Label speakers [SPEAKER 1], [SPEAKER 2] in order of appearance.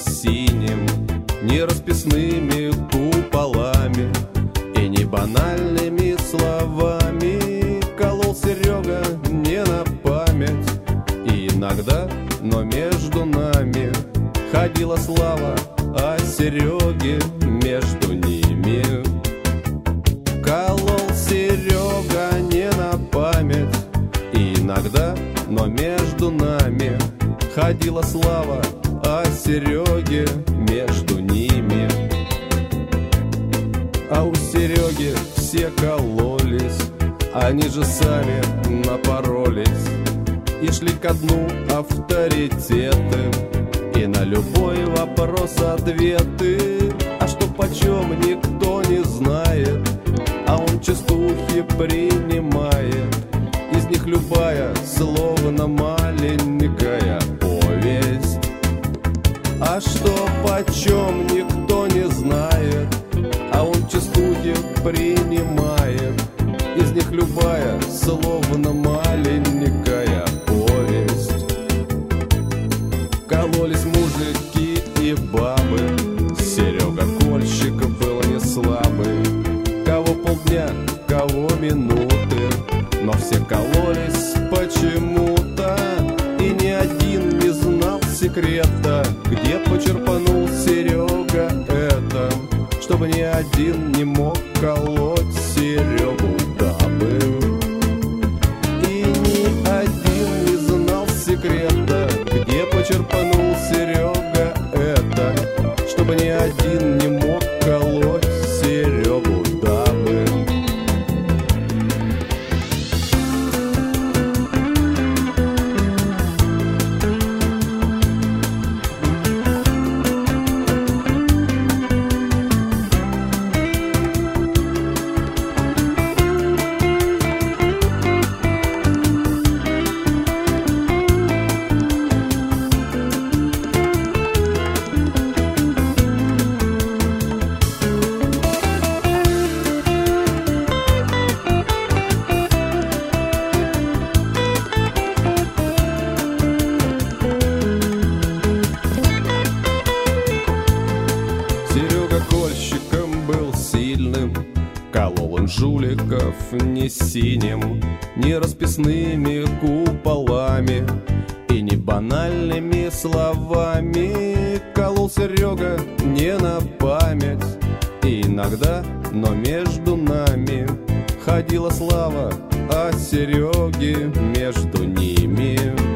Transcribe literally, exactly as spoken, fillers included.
[SPEAKER 1] синим, не расписными куполами и не банальными словами. Колол Серега не на память, и иногда, но между нами ходила слава о Сереге между ними. Колол Серега не на память, и иногда, но между нами ходила слава о Сереге между ними. А у Сереги все кололись, они же сами напоролись и шли ко дну авторитеты, и на любой вопрос ответы. А что почем, никто не знает, а он частухи принимает. Из них любая словно маленькая повесть. А что почем, никто не знает, а он частухи принимает. Из них любая словно маленькая повесть. Кололись мужики и бабы, Серега Кольщик был не слабый. Кого полдня, кого минуты, но все кололись почему-то, и ни один не знал секрета, где почерпанул Серега это, чтобы ни один не мог колоть Серегу дабы. И ни один не знал секрета, где почерпанул Серега это, чтобы ни один не мог колоть Серегу дабы. Колол он жуликов не синим, не расписными куполами и не банальными словами. Колол Серега не на память, и иногда, но между нами ходила слава о Сереге между ними.